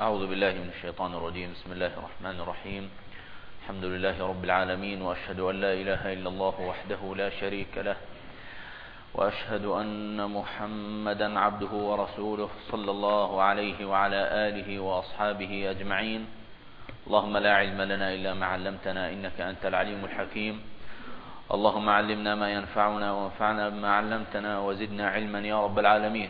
أعوذ بالله من الشيطان الرجيم. بسم الله الرحمن الرحيم. الحمد لله رب العالمين، وأشهد أن لا إله إلا الله وحده لا شريك له، وأشهد أن محمدا عبده ورسوله صلى الله عليه وعلى آله وأصحابه أجمعين. اللهم لا علم لنا إلا ما علمتنا إنك أنت العليم الحكيم. اللهم علمنا ما ينفعنا وانفعنا بما علمتنا وزدنا علما يا رب العالمين.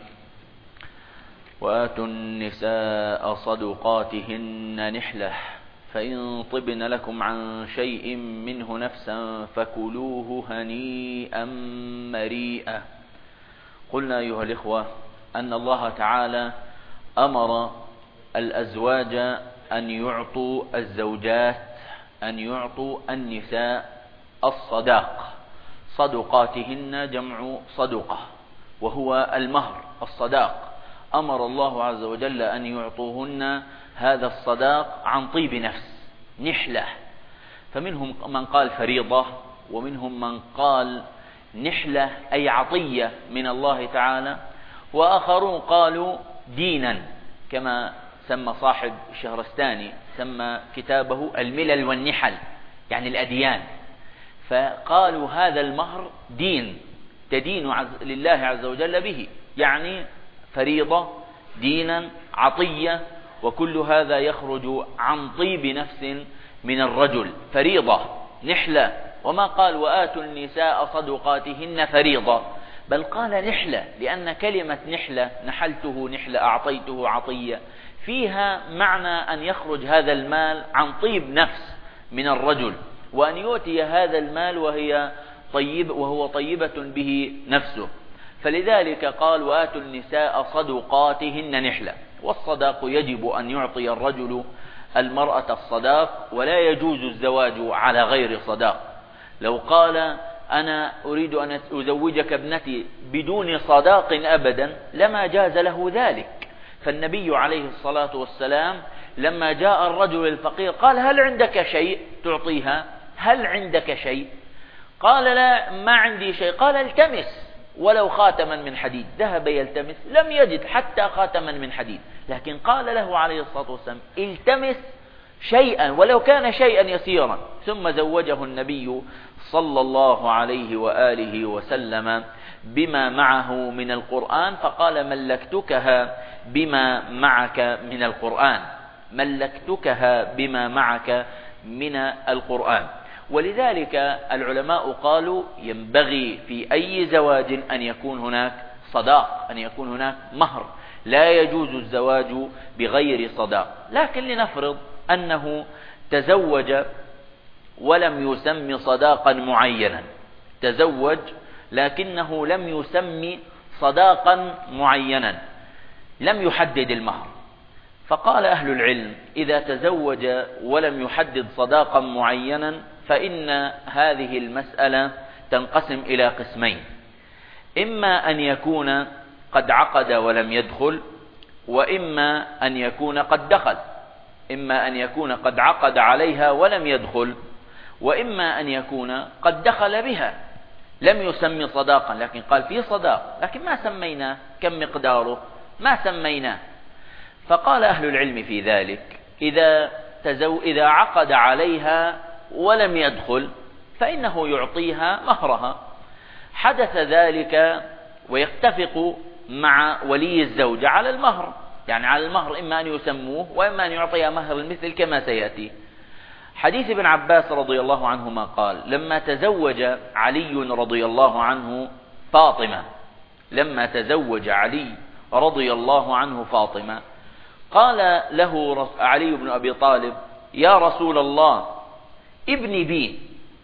وآتوا النساء صدقاتهن نحلة فإن طبن لكم عن شيء منه نفسا فكلوه هنيئا مريئا. قلنا أيها الإخوة أن الله تعالى أمر الأزواج أن يعطوا الزوجات، أن يعطوا النساء الصداق. صدقاتهن جمع صدقة وهو المهر الصداق. أمر الله عز وجل أن يعطوهن هذا الصداق عن طيب نفس نحلة. فمنهم من قال فريضة، ومنهم من قال نحلة أي عطية من الله تعالى، وآخرون قالوا دينا، كما سمى صاحب الشهرستاني سمى كتابه الملل والنحل، يعني الأديان. فقالوا هذا المهر دين تدين لله عز وجل به، يعني فريضة دينا عطية، وكل هذا يخرج عن طيب نفس من الرجل. فريضة نحلة، وما قال وآتوا النساء صدقاتهن فريضة، بل قال نحلة، لأن كلمة نحلة نحلته نحلة أعطيته عطية فيها معنى أن يخرج هذا المال عن طيب نفس من الرجل، وأن يؤتي هذا المال وهو طيبة به نفسه. فلذلك قال وآتوا النساء صدقاتهن نحلة. والصداق يجب أن يعطي الرجل المرأة الصداق، ولا يجوز الزواج على غير صداق. لو قال أنا أريد أن أزوجك ابنتي بدون صداق أبدا لما جاز له ذلك. فالنبي عليه الصلاة والسلام لما جاء الرجل الفقير قال هل عندك شيء تعطيها؟ هل عندك شيء؟ قال لا ما عندي شيء. قال التمس ولو خاتما من حديد. ذهب يلتمس لم يجد حتى خاتما من حديد، لكن قال له عليه الصلاة والسلام التمس شيئا ولو كان شيئا يسيرا. ثم زوجه النبي صلى الله عليه وآله وسلم بما معه من القرآن، فقال ملكتكها بما معك من القرآن، ملكتكها بما معك من القرآن. ولذلك العلماء قالوا ينبغي في أي زواج أن يكون هناك صداق، أن يكون هناك مهر، لا يجوز الزواج بغير صداق. لكن لنفرض أنه تزوج ولم يسم صداقا معينا، تزوج لكنه لم يسم صداقا معينا، لم يحدد المهر. فقال أهل العلم إذا تزوج ولم يحدد صداقا معينا فإن هذه المسألة تنقسم إلى قسمين: إما أن يكون قد عقد ولم يدخل، وإما أن يكون قد دخل. إما أن يكون قد عقد عليها ولم يدخل، وإما أن يكون قد دخل بها لم يسمي صداقا، لكن قال في صداق لكن ما سميناه، كم مقداره ما سميناه. فقال أهل العلم في ذلك إذا عقد عليها ولم يدخل فإنه يعطيها مهرها. حدث ذلك ويتفق مع ولي الزوجة على المهر، يعني على المهر إما أن يسموه وإما أن يعطيها مهر المثل كما سيأتي. حديث ابن عباس رضي الله عنهما قال لما تزوج علي رضي الله عنه فاطمة، لما تزوج علي رضي الله عنه فاطمة، قال له علي بن أبي طالب يا رسول الله ابني بي.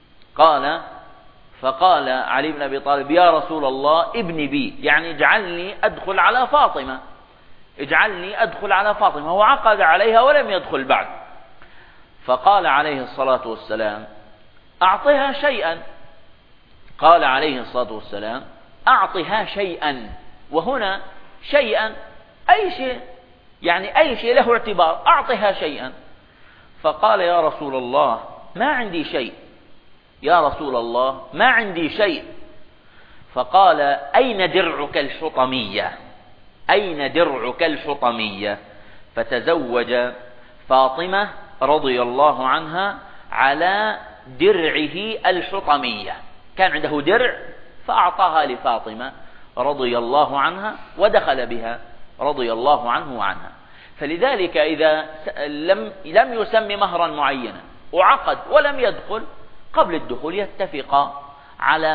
فقال علي بن أبي طالب يا رسول الله ابني بي، يعني اجعلني أدخل على فاطمة، اجعلني أدخل على فاطمة. هو عقد عليها ولم يدخل بعد. فقال عليه الصلاة والسلام أعطها شيئا. قال عليه الصلاة والسلام أعطها شيئا. وهنا شيئا أي شيء، يعني أي شيء له اعتبار، أعطها شيئا. فقال يا رسول الله ما عندي شيء، يا رسول الله ما عندي شيء. فقال أين درعك الحطمية؟ أين درعك الحطمية؟ فتزوج فاطمة رضي الله عنها على درعه الحطمية. كان عنده درع فأعطاها لفاطمة رضي الله عنها ودخل بها رضي الله عنه وعنها. فلذلك إذا لم يسم مهرا معينا وعقد ولم يدخل، قبل الدخول يتفقا على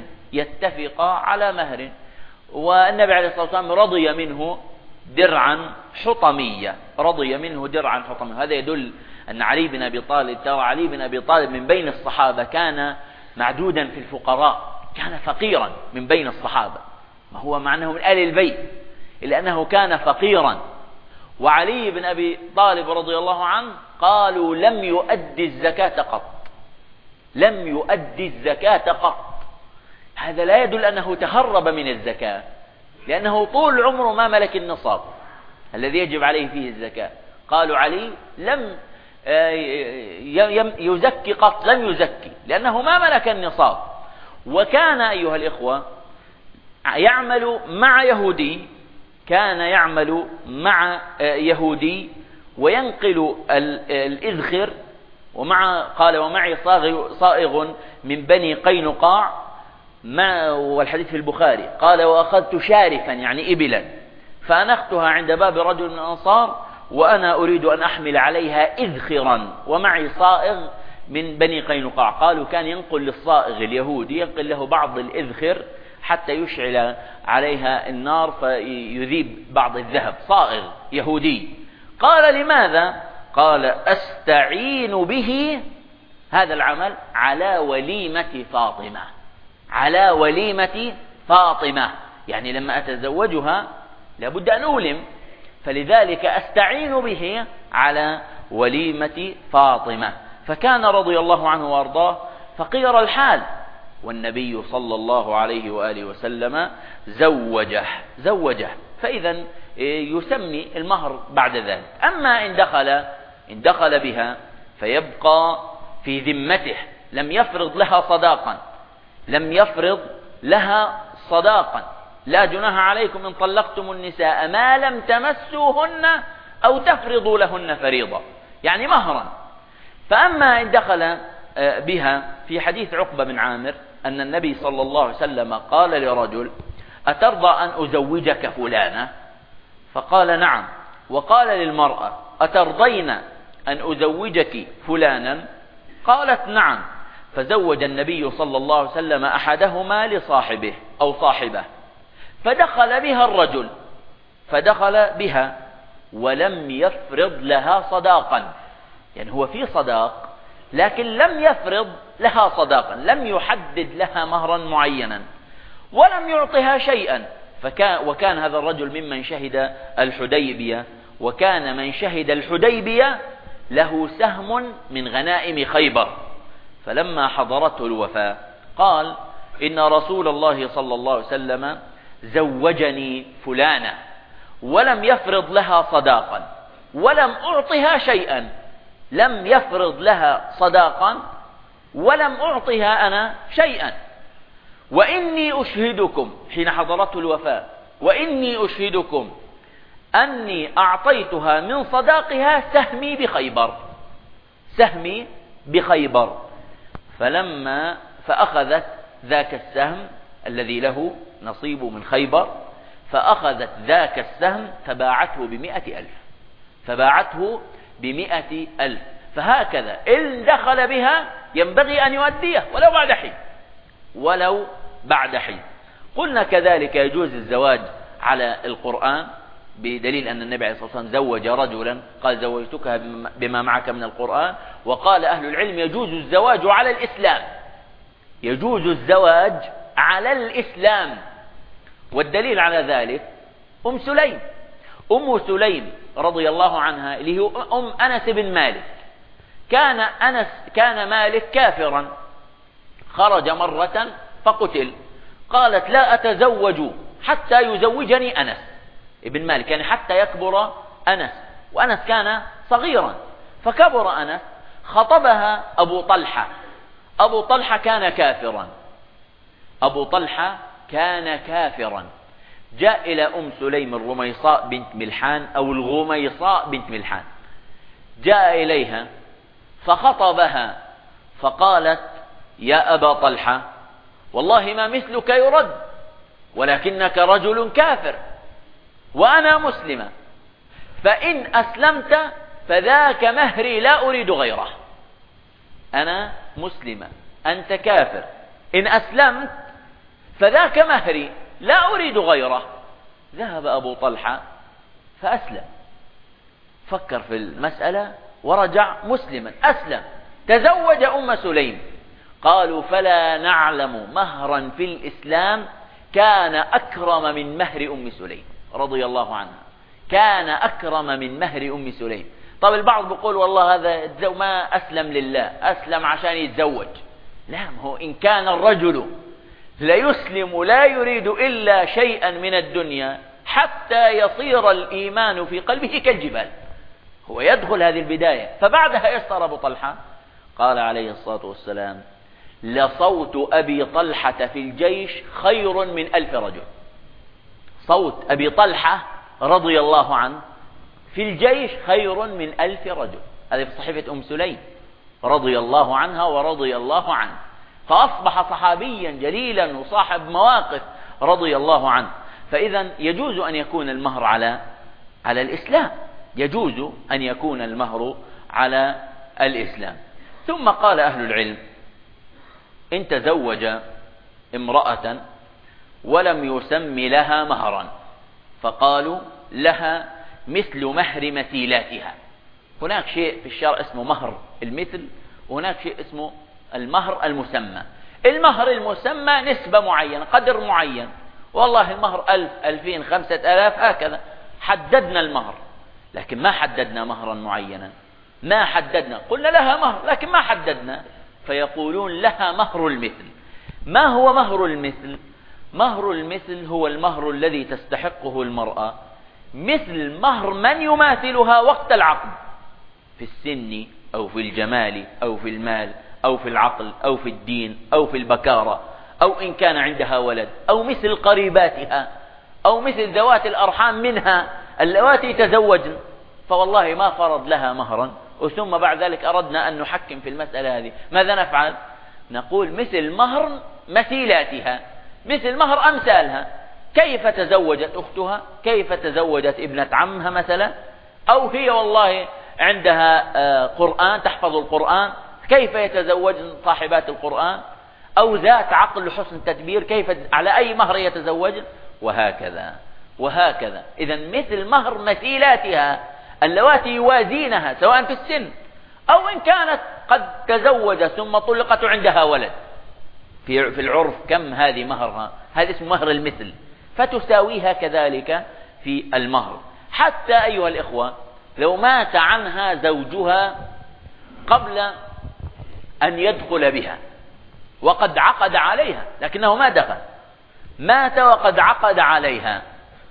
مهر، والنبي عليه الصلاة والسلام رضي منه درعا حطمية، هذا يدل أن علي بن أبي طالب من بين الصحابة كان معدودا في الفقراء، كان فقيرا من بين الصحابة، ما هو مع أنه من آل البيت إلا أنه كان فقيرا. وعلي بن أبي طالب رضي الله عنه قالوا لم يؤدي الزكاة قط. هذا لا يدل أنه تهرب من الزكاة، لأنه طول عمره ما ملك النصاب الذي يجب عليه فيه الزكاة. قالوا علي لم يزكي قط، لم يزكي لأنه ما ملك النصاب. وكان أيها الإخوة يعمل مع يهودي وينقل الإذخر، قال ومعي صائغ من بني قينقاع، والحديث في البخاري، قال وأخذت شارفا يعني إبلا فأنختها عند باب رجل من الأنصار وأنا أريد أن أحمل عليها إذخرا ومعي صائغ من بني قينقاع. قالوا كان ينقل للصائغ اليهودي، ينقل له بعض الإذخر حتى يشعل عليها النار فيذيب بعض الذهب، صائغ يهودي. قال لماذا؟ قال أستعين به هذا العمل على وليمة فاطمة، يعني لما أتزوجها لابد أن أولم، فلذلك أستعين به على وليمة فاطمة. فكان رضي الله عنه وأرضاه فقير الحال، والنبي صلى الله عليه وآله وسلم زوجه، فإذا يسمي المهر بعد ذلك. أما إن دخل بها فيبقى في ذمته، لم يفرض لها صداقا. لا جناح عليكم إن طلقتم النساء ما لم تمسوهن أو تفرضوا لهن فريضة، يعني مهرا. فأما إن دخل بها، في حديث عقبة بن عامر أن النبي صلى الله عليه وسلم قال لرجل أترضى أن أزوجك فلانة؟ فقال نعم. وقال للمرأة أترضين أن أزوجك فلانا؟ قالت نعم. فزوج النبي صلى الله عليه وسلم أحدهما لصاحبه أو صاحبه، فدخل بها ولم يفرض لها صداقا، يعني هو في صداق لكن لم يفرض لها صداقا، لم يحدد لها مهرا معينا ولم يعطها شيئا. وكان هذا الرجل ممن شهد الحديبية، وكان من شهد الحديبية له سهم من غنائم خيبر. فلما حضرته الوفاة قال إن رسول الله صلى الله عليه وسلم زوجني فلانة ولم يفرض لها صداقا ولم أعطها شيئا، لم يفرض لها صداقا ولم أعطها أنا شيئا، وإني أشهدكم، حين حضرته الوفاة، وإني أشهدكم أني أعطيتها من صداقها سهمي بخيبر. فأخذت ذاك السهم الذي له نصيب من خيبر، فأخذت ذاك السهم فباعته ب100,000. فهكذا إن دخل بها ينبغي أن يؤديه ولو بعد حين. قلنا كذلك يجوز الزواج على القرآن، بدليل أن النبي عليه الصلاة والسلام زوج رجلا قال زوجتك بما معك من القرآن. وقال أهل العلم يجوز الزواج على الإسلام، والدليل على ذلك أم سليم رضي الله عنها اللي هي أم أنس بن مالك. كان مالك كافرا، خرج مرة فقتل، قالت لا أتزوج حتى يزوجني أنس ابن مالك، يعني حتى يكبر أنس، وأنس كان صغيرا. فكبر أنس، خطبها أبو طلحة كان كافرا، جاء إلى أم سليم الرميصاء بنت ملحان أو الغميصاء بنت ملحان، جاء إليها فخطبها فقالت: يا أبا طلحة، والله ما مثلك يرد، ولكنك رجل كافر وأنا مسلمة، فإن أسلمت فذاك مهري لا أريد غيره. أنا مسلمة، أنت كافر، إن أسلمت فذاك مهري لا أريد غيره. ذهب أبو طلحة فأسلم، فكر في المسألة ورجع مسلما، أسلم، تزوج أم سليم. قالوا: فلا نعلم مهرا في الإسلام كان أكرم من مهر أم سليم رضي الله عنها، كان أكرم من مهر أم سليم. طب البعض بيقول: والله هذا ما أسلم لله، أسلم عشان يتزوج. لا، هو إن كان الرجل لا يسلم لا يريد إلا شيئا من الدنيا حتى يصير الإيمان في قلبه كالجبال، هو يدخل هذه البداية. فبعدها يسأل أبو طلحة، قال عليه الصلاة والسلام: لصوت أبي طلحة في الجيش خير من 1000 رجل. صوت أبي طلحة رضي الله عنه في الجيش خير من 1000 رجل. هذه في صحيفة أم سليم رضي الله عنها ورضي الله عنه، فأصبح صحابيا جليلا وصاحب مواقف رضي الله عنه. فإذا يجوز أن يكون المهر على الإسلام، يجوز أن يكون المهر على الإسلام. ثم قال أهل العلم: إن تزوج امرأة ولم يسم لها مهرا، فقالوا: لها مثل مهر مثيلاتها. هناك شيء في الشرع اسمه مهر المثل، وهناك شيء اسمه المهر المسمى. المهر المسمى نسبة معينة، قدر معين، والله المهر 1000 2000 5000 هكذا، حددنا المهر، لكن ما حددنا مهرا معينا، ما حددنا، قلنا لها مهر لكن ما حددنا. فيقولون: لها مهر المثل. ما هو مهر المثل؟ مهر المثل هو المهر الذي تستحقه المرأة مثل مهر من يماثلها وقت العقد، في السن أو في الجمال أو في المال أو في العقل أو في الدين أو في البكارة، أو إن كان عندها ولد، أو مثل قريباتها، أو مثل ذوات الأرحام منها اللواتي تزوجن. فوالله ما فرض لها مهرا، وثم بعد ذلك أردنا أن نحكم في المسألة هذه، ماذا نفعل؟ نقول مثل مهر مثيلاتها، مثل مهر أمثالها. كيف تزوجت أختها، كيف تزوجت ابنة عمها مثلا، أو هي والله عندها قرآن تحفظ القرآن، كيف يتزوجن صاحبات القرآن، أو ذات عقل وحسن تدبير، كيف على أي مهر يتزوجن، وهكذا وهكذا. إذا مثل مهر مثيلاتها اللواتي يوازينها سواء في السن أو إن كانت قد تزوجت ثم طلقت عندها ولد، في العرف كم هذه مهرها، هذا اسمه مهر المثل، فتساويها كذلك في المهر. حتى أيها الإخوة لو مات عنها زوجها قبل أن يدخل بها وقد عقد عليها، لكنه ما دخل، مات وقد عقد عليها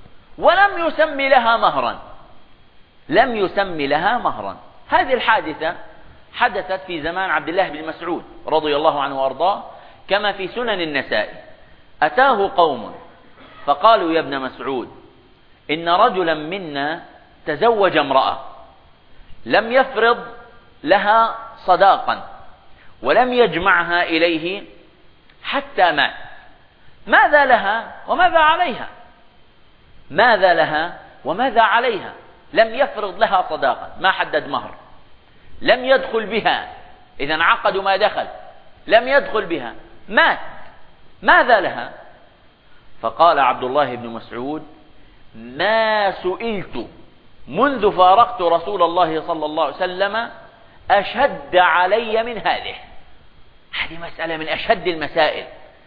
ولم يسم لها مهرا، لم يسم لها مهرا. هذه الحادثة حدثت في زمان عبد الله بن مسعود رضي الله عنه وأرضاه، كما في سنن النسائي. أتاه قوم فقالوا: يا ابن مسعود، إن رجلا منا تزوج امرأة لم يفرض لها صداقا ولم يجمعها إليه حتى مات، ماذا لها وماذا عليها؟ ماذا لها وماذا عليها؟ لم يفرض لها صداقا، ما حدد مهر، لم يدخل بها، إذا عقدوا ما دخل، لم يدخل بها، مات، ماذا لها؟ فقال عبد الله بن مسعود: ما سئلت منذ فارقت رسول الله صلى الله عليه وسلم أشد علي من هذه مسألة من أشد المسائل.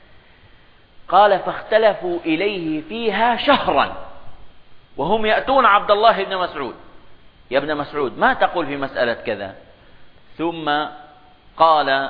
قال: فاختلفوا إليه فيها شهرا وهم يأتون عبد الله بن مسعود: يا ابن مسعود ما تقول في مسألة كذا؟ ثم قال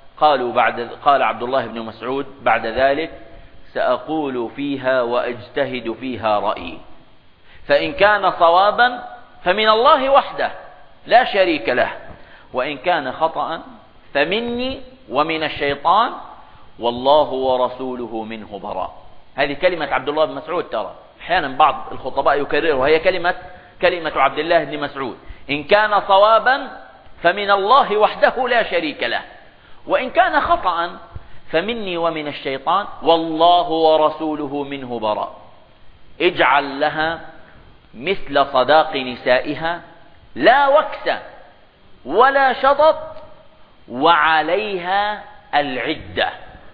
عبد الله بن مسعود بعد ذلك: سأقول فيها وأجتهد فيها رأيي، فإن كان صوابا فمن الله وحده لا شريك له، وإن كان خطأ فمني ومن الشيطان، والله ورسوله منه براء. هذه كلمة عبد الله بن مسعود، ترى أحيانا بعض الخطباء يكررها، هي كلمة عبد الله بن مسعود: إن كان صوابا فمن الله وحده لا شريك له، وإن كان خطأ فمني ومن الشيطان، والله ورسوله منه براء. اجعل لها مثل صداق نسائها، لا وكس ولا شطط، وعليها العدة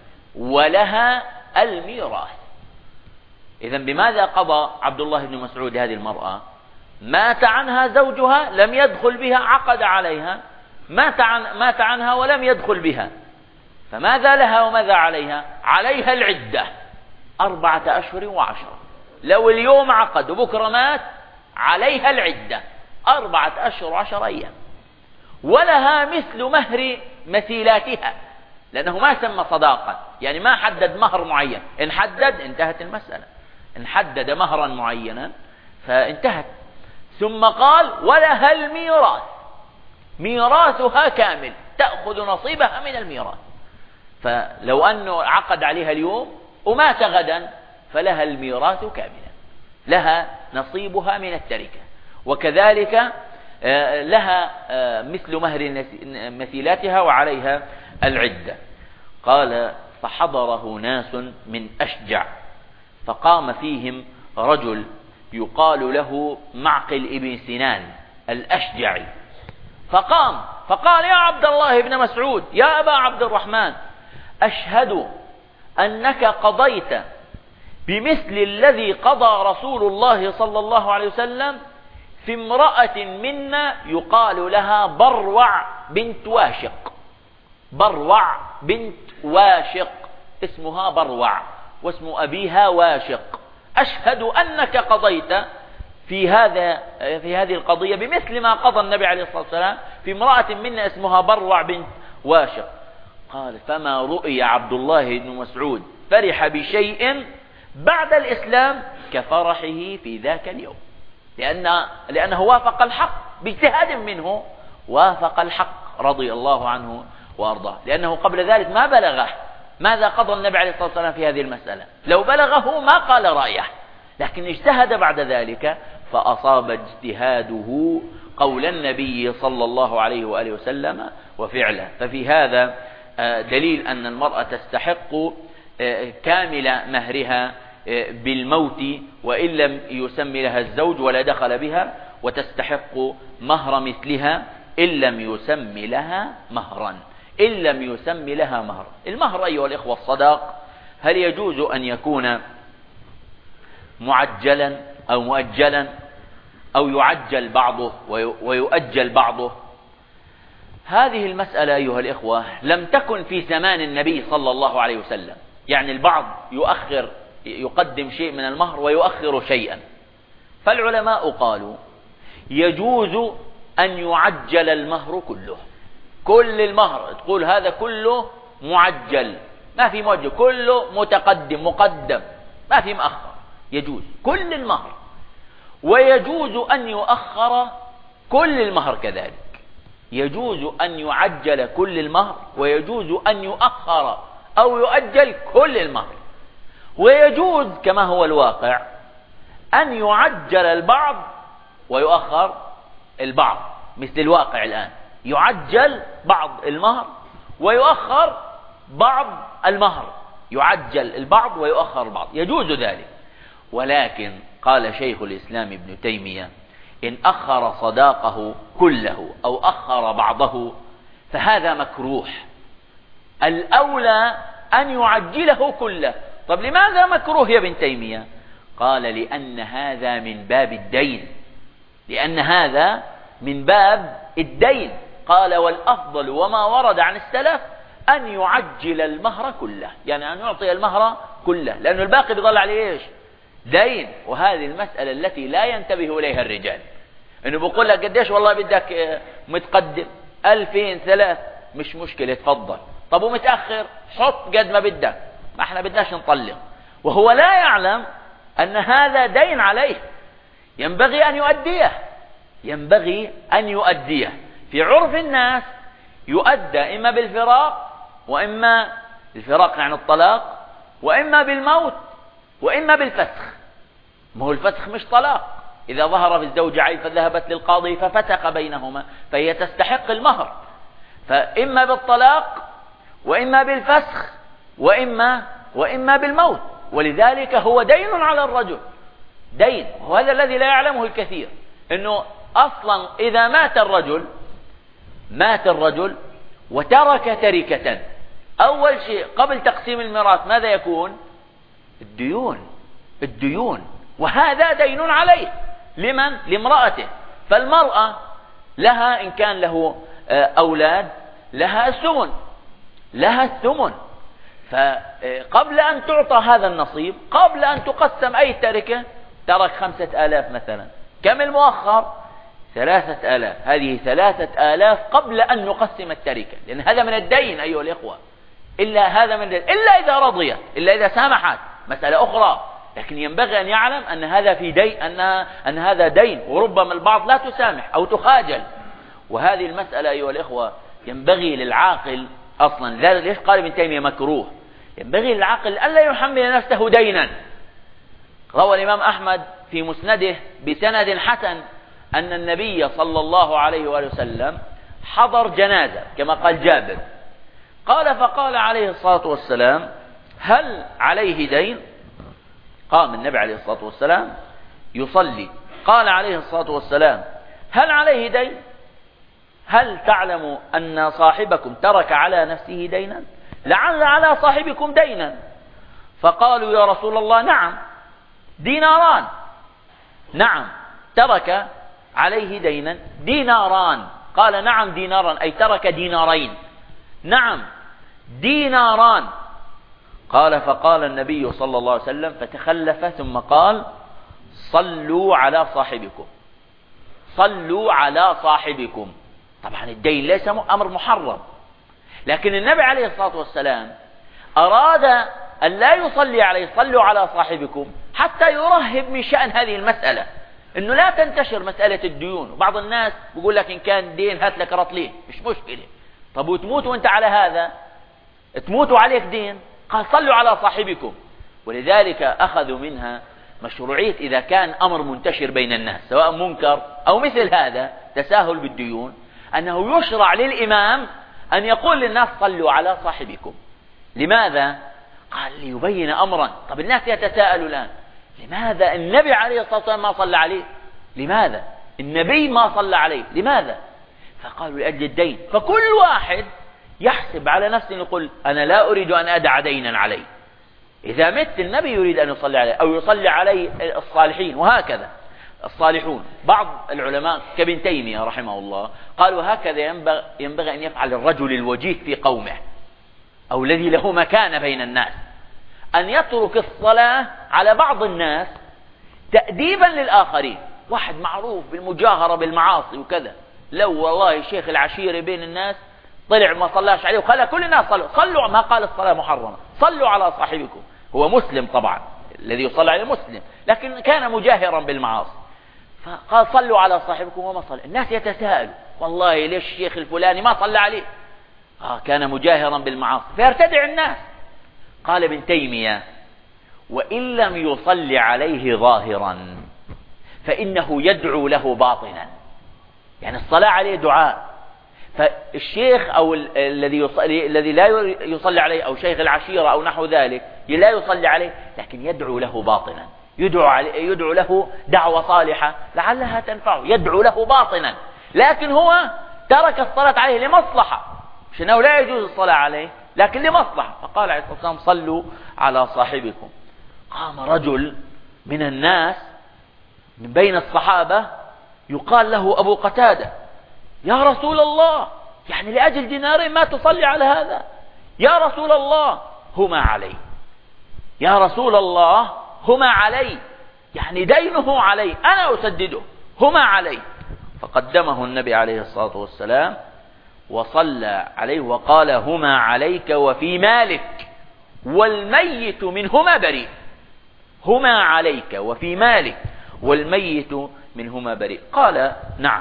ولها الميراث. إذن بماذا قضى عبد الله بن مسعود هذه المرأة؟ مات عنها زوجها، لم يدخل بها، عقد عليها، مات عنها ولم يدخل بها، فماذا لها وماذا عليها؟ عليها العدة 4 أشهر و10. لو اليوم عقد وبكرة مات، عليها العدة 4 أشهر و10 أيام. ولها مثل مهر مثيلاتها، لأنه ما سمى صداقة، يعني ما حدد مهر معين. إن حدد انتهت المسألة، إن حدد مهرا معينا فانتهت. ثم قال: ولها الميراث، ميراثها كامل، تأخذ نصيبها من الميراث. فلو أنه عقد عليها اليوم ومات غدا فلها الميراث كاملا، لها نصيبها من التركة. وكذلك لها مثل مهر مثيلاتها وعليها العدة. قال: فحضره ناس من أشجع، فقام فيهم رجل يقال له معقل ابن سنان الأشجعي، فقال: يا عبد الله بن مسعود، يا أبا عبد الرحمن، أشهد أنك قضيت بمثل الذي قضى رسول الله صلى الله عليه وسلم في امرأة منا يقال لها بروع بنت واشق. بروع بنت واشق، اسمها بروع واسم أبيها واشق. أشهد أنك قضيت في هذه القضية بمثل ما قضى النبي عليه الصلاة والسلام في امرأة منا اسمها بروع بنت واشق. قال: فما رؤي عبد الله بن مسعود فرح بشيء بعد الإسلام كفرحه في ذاك اليوم، لأنه وافق الحق باجتهاد منه، وافق الحق رضي الله عنه وأرضاه. لأنه قبل ذلك ما بلغه ماذا قضى النبي عليه الصلاة والسلام في هذه المسألة، لو بلغه ما قال رأيه، لكن اجتهد بعد ذلك فأصاب اجتهاده قول النبي صلى الله عليه وآله وسلم وفعله. ففي هذا دليل أن المرأة تستحق كامل مهرها بالموت وإن لم يسمي لها الزوج ولا دخل بها، وتستحق مهر مثلها إن لم يسمي لها مهرا، إن لم يسمي لها مهرا. المهر أيها الإخوة الصداق، هل يجوز أن يكون معجلا أو مؤجلا أو يعجل بعضه ويؤجل بعضه؟ هذه المسألة أيها الإخوة لم تكن في زمان النبي صلى الله عليه وسلم، يعني البعض يقدم شيء من المهر ويؤخر شيئا. فالعلماء قالوا يجوز أن يعجل المهر كله، كل المهر تقول هذا كله معجل، ما في مؤجل، كله مقدم، ما في مؤخر، يجوز كل المهر. ويجوز أن يؤخر كل المهر كذلك، يجوز أن يعجل كل المهر، ويجوز أن يؤخر أو يؤجل كل المهر. ويجوز كما هو الواقع أن يعجل البعض ويؤخر البعض، مثل الواقع الآن، يعجل بعض المهر ويؤخر بعض المهر، يعجل البعض ويؤخر البعض، يجوز ذلك. ولكن قال شيخ الإسلام ابن تيمية: إن أخر صداقه كله أو أخر بعضه فهذا مكروه، الأولى أن يعجله كله. طب لماذا مكروه يا ابن تيمية؟ قال: لأن هذا من باب الدين، لأن هذا من باب الدين. قال: والأفضل وما ورد عن السلف أن يعجل المهر كله، يعني أن يعطي المهر كله، لأنه الباقي بيضل عليه إيش؟ دين. وهذه المسألة التي لا ينتبه إليها الرجال، إنه بقول لك قديش والله بدك متقدم 2000 3، مش مشكلة تفضل. طب ومتأخر حط قد ما بدك، ما احنا بدناش نطلق. وهو لا يعلم أن هذا دين عليه، ينبغي أن يؤديه، ينبغي أن يؤديه. في عرف الناس يؤدى إما بالفراق، وإما الفراق يعني الطلاق، وإما بالموت، وإما بالفسخ. ما هو الفسخ مش طلاق. إذا ظهر في الزوج عيب فذهبت للقاضي ففتق بينهما فهي تستحق المهر، فإما بالطلاق وإما بالفسخ وإما بالموت. ولذلك هو دين على الرجل، دين. وهذا الذي لا يعلمه الكثير، أنه أصلا إذا مات الرجل وترك تركة، أول شيء قبل تقسيم الميراث ماذا يكون؟ الديون، وهذا دين عليه. لمن؟ لامرأته. فالمرأة لها إن كان له أولاد لها الثمن. فقبل أن تعطى هذا النصيب، قبل أن تقسم أي تركة، ترك 5000 مثلا، كم المؤخر؟ 3000. هذه 3000 قبل أن نقسم التركة، لأن هذا من الدين أيها الإخوة. إلا هذا من الدين، إلا إذا رضيت، إلا إذا سامحت، مسألة أخرى. لكن ينبغي أن يعلم أن هذا في دين، أن هذا دين، وربما البعض لا تسامح أو تخاجل. وهذه المسألة أيها الإخوة ينبغي للعاقل أصلا، ليش قال ابن تيمية مكروه؟ ينبغي للعاقل ألا يحمل نفسه دينا. روى الإمام أحمد في مسنده بسند حسن أن النبي صلى الله عليه وآله وسلم حضر جنازة كما قال جابر، فقال عليه الصلاة والسلام: هل عليه دين؟ قام النبي عليه الصلاة والسلام يصلي، قال عليه الصلاة والسلام: هل عليه دين؟ هل تعلم أن صاحبكم ترك على نفسه دينا؟ لعل على صاحبكم دينا. فقالوا: يا رسول الله نعم، ديناران. نعم، ترك عليه دينا ديناران. قال: نعم ديناران، أي ترك دينارين. نعم ديناران. فقال النبي صلى الله عليه وسلم فتخلف ثم قال: صلوا على صاحبكم، صلوا على صاحبكم. طبعا الدين ليس أمر محرم، لكن النبي عليه الصلاة والسلام أراد أن لا يصلي عليه صلوا على صاحبكم حتى يرهب من شأن هذه المسألة، أنه لا تنتشر مسألة الديون. وبعض الناس يقول لك إن كان دين هات لك رطلين، مش مشكلة. طب وتموت وانت على هذا، تموت عليك دين؟ قال: صلوا على صاحبكم. ولذلك أخذوا منها مشروعية إذا كان أمر منتشر بين الناس سواء منكر أو مثل هذا تساهل بالديون، أنه يشرع للإمام أن يقول للناس: صلوا على صاحبكم. لماذا؟ قال: ليبين أمرا. طب الناس يتساءلوا الآن: لماذا النبي عليه الصلاة والسلام ما صلى عليه؟ لماذا النبي ما صلى عليه؟ لماذا؟ فقالوا: لأجل الدين. فكل واحد يحسب على نفسه يقول: أنا لا أريد أن أدع دينا علي. إذا مت النبي يريد أن يصلي عليه أو يصلي عليه الصالحين، وهكذا الصالحون. بعض العلماء كابن تيمية رحمه الله قالوا: هكذا ينبغي أن يفعل الرجل الوجيه في قومه أو الذي له مكانة بين الناس، أن يترك الصلاة على بعض الناس تأديبا للآخرين. واحد معروف بالمجاهرة بالمعاصي وكذا، لو والله شيخ العشيرة بين الناس طلع ما صلاش عليه وخلى كل الناس صلوا، ما قال الصلاة محرمة، صلوا على صاحبكم. هو مسلم طبعا، الذي يصلى عليه مسلم، لكن كان مجاهرا بالمعاصي، فقال: صلوا على صاحبكم وما صلى. الناس يتساءلوا: والله ليش الشيخ الفلاني ما صلى عليه؟ كان مجاهرا بالمعاصي. فيرتدع الناس. قال ابن تيمية: وإن لم يصلي عليه ظاهرا فإنه يدعو له باطنا. يعني الصلاة عليه دعاء، فالشيخ أو الذي لا يصلي عليه أو شيخ العشيرة أو نحو ذلك لا يصلي عليه، لكن يدعو له باطنا، يدعو له دعوة صالحة لعلها تنفعه، يدعو له باطنا. لكن هو ترك الصلاة عليه لمصلحة، مش أنه لا يجوز الصلاة عليه، لكن لمصلحة. فقال عليه الصلاة والسلام: صلوا على صاحبكم. قام رجل من الناس من بين الصحابة يقال له أبو قتادة: يا رسول الله، يعني لأجل دينارين ما تصلي على هذا؟ يا رسول الله هما علي، يا رسول الله هما علي، يعني دينه علي، أنا أسدده، هما علي. فقدمه النبي عليه الصلاة والسلام وصلى عليه وقال: هما عليك وفي مالك والميت منهما بريء. هما عليك وفي مالك والميت منهما بريء. قال: نعم.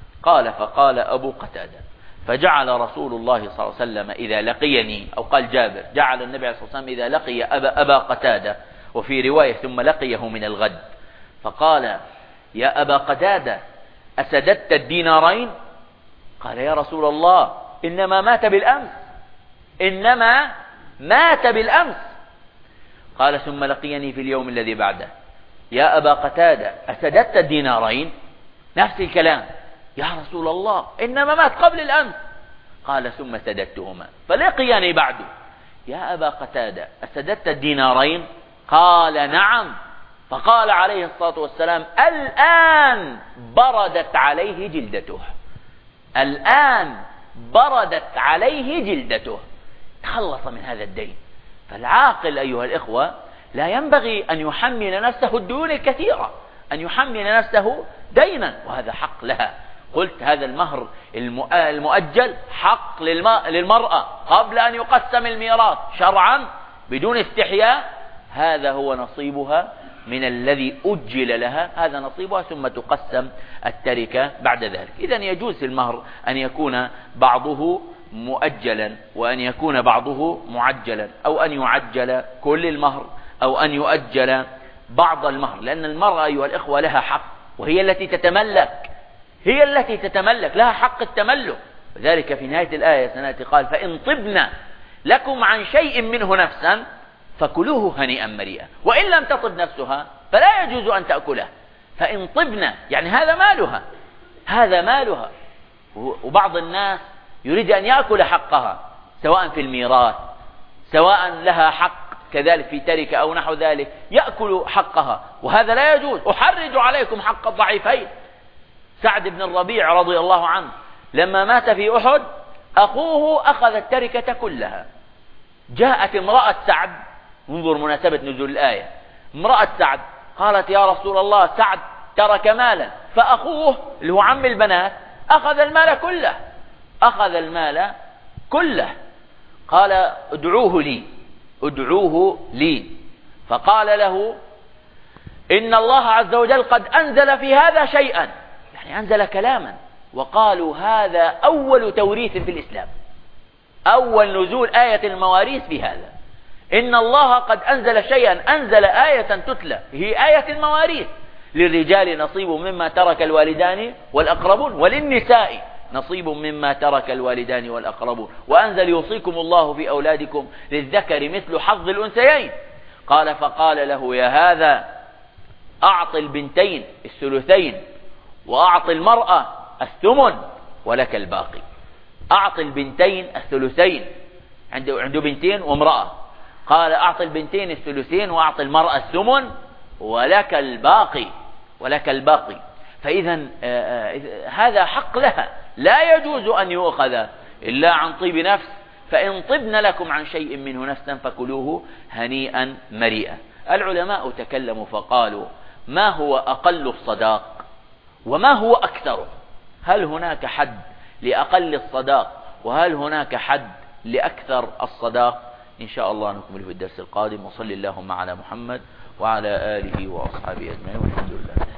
فقال أبو قتادة: فجعل رسول الله صلى الله عليه وسلم إذا لقيني، أو قال جابر: جعل النبي عليه الصلاة والسلام إذا لقي أبا قتادة، وفي رواية ثم لقيه من الغد، فقال: يا أبا قتادة، أسددت الدينارين؟ قال: يا رسول الله، إنما مات بالأمس، إنما مات بالأمس. قال: ثم لقيني في اليوم الذي بعده: يا أبا قتادة، أسددت الدينارين؟ نفس الكلام: يا رسول الله، إنما مات قبل الأمس. قال: ثم سددتهما. فلقيني بعده: يا أبا قتادة، أسددت الدينارين؟ قال: نعم. فقال عليه الصلاة والسلام: الآن بردت عليه جلدته، الآن بردت عليه جلدته، تخلص من هذا الدين. فالعاقل أيها الإخوة لا ينبغي أن يحمل نفسه الديون الكثيرة، أن يحمل نفسه دينا، وهذا حق لها. قلت هذا المهر المؤجل حق للمرأة قبل أن يقسم الميراث شرعا بدون استحياء، هذا هو نصيبها من الذي أجل لها، هذا نصيبها، ثم تقسم التركة بعد ذلك. إذن يجوز المهر أن يكون بعضه مؤجلا وأن يكون بعضه معجلا، أو أن يعجل كل المهر أو أن يؤجل بعض المهر، لأن المرأة أيها الإخوة لها حق، وهي التي تتملك، هي التي تتملك، لها حق التملك. وذلك في نهاية الآية سنأتي قال: فإن طبن لكم عن شيء منه نفسا فكلوه هنيئا مريئا، وإن لم تطب نفسها فلا يجوز أن تأكله. فإن طبن يعني هذا مالها، هذا مالها. وبعض الناس يريد أن يأكل حقها، سواء في الميراث، سواء لها حق كذلك في تركة أو نحو ذلك، يأكل حقها، وهذا لا يجوز. أحرج عليكم حق الضعيفين. سعد بن الربيع رضي الله عنه لما مات في أحد، أخوه أخذ التركة كلها. جاءت امرأة سعد، انظر مناسبة نزول الآية، امرأة سعد قالت: يا رسول الله، سعد ترك مالا، فأخوه اللي هو عم البنات أخذ المال كله، أخذ المال كله. قال: ادعوه لي، ادعوه لي. فقال له: إن الله عز وجل قد أنزل في هذا شيئا، يعني أنزل كلاما، وقالوا هذا أول توريث في الإسلام، أول نزول آية المواريث في هذا. إن الله قد أنزل شيئا، أنزل آية تتلى، هي آية المواريث: للرجال نصيب مما ترك الوالدان والأقربون، وللنساء نصيب مما ترك الوالدان والأقربون، وأنزل: يوصيكم الله في أولادكم للذكر مثل حظ الأنثيين. قال: فقال له: يا هذا، أعط البنتين الثلثين، وأعط المرأة الثمن، ولك الباقي. أعط البنتين الثلثين، عنده بنتين وامرأة، قال: أعط البنتين الثلثين وأعط المرأة الثمن، ولك الباقي، ولك الباقي. فإذا هذا حق لها، لا يجوز أن يؤخذ إلا عن طيب نفس. فإن طبن لكم عن شيء منه نفسا فكلوه هنيئا مريئا. العلماء تكلموا فقالوا: ما هو أقل الصداق وما هو أكثره؟ هل هناك حد لأقل الصداق، وهل هناك حد لأكثر الصداق؟ إن شاء الله نكمل في الدرس القادم. وصل اللهم على محمد وعلى آله وأصحابه أجمعين، والحمد لله.